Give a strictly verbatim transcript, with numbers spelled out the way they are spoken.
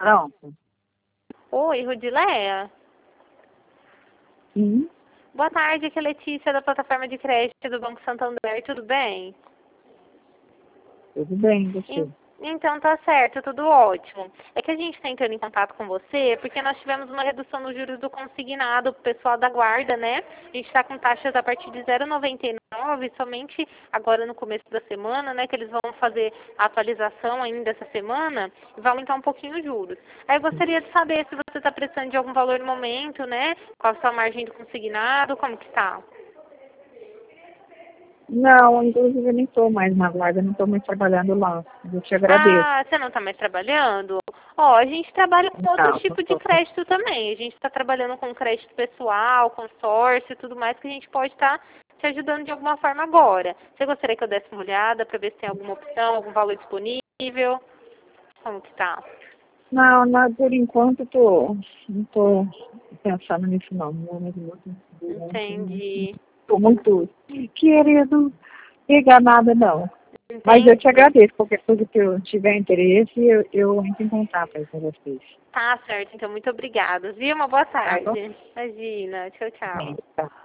Pronto. Oi, Rudileia. Sim. Boa tarde, aqui é Letícia da plataforma de crédito do Banco Santander, tudo bem? Tudo bem, você? En- Então tá certo, tudo ótimo. É que a gente está entrando em contato com você porque nós tivemos uma redução nos juros do consignado pro pessoal da guarda, né? A gente está com taxas a partir de zero vírgula noventa e nove, somente agora no começo da semana, né? Que eles vão fazer a atualização ainda essa semana e vai aumentar um pouquinho os juros. Aí eu gostaria de saber se você está precisando de algum valor no momento, né? Qual a sua margem do consignado, como que tá? Não, inclusive eu nem estou mais na guarda, não estou mais trabalhando lá. Eu te agradeço. Ah, você não está mais trabalhando? Ó, a gente trabalha com outros Não, não tipos de tô. crédito também. A gente está trabalhando com crédito pessoal, consórcio e tudo mais que a gente pode estar te ajudando de alguma forma agora. Você gostaria que eu desse uma olhada para ver se tem alguma opção, algum valor disponível? Como que tá? Não, não, por enquanto tô, não estou pensando nisso não. Não, não, não, Entendi. estou muito querendo pegar nada não. Mas eu te Entendi. agradeço, qualquer coisa que eu tiver interesse, eu, eu entro em contato aí com vocês. Tá certo, então muito obrigada. Viu? Uma boa Tá bom? tarde. Imagina. Tchau, tchau. Bem, tá.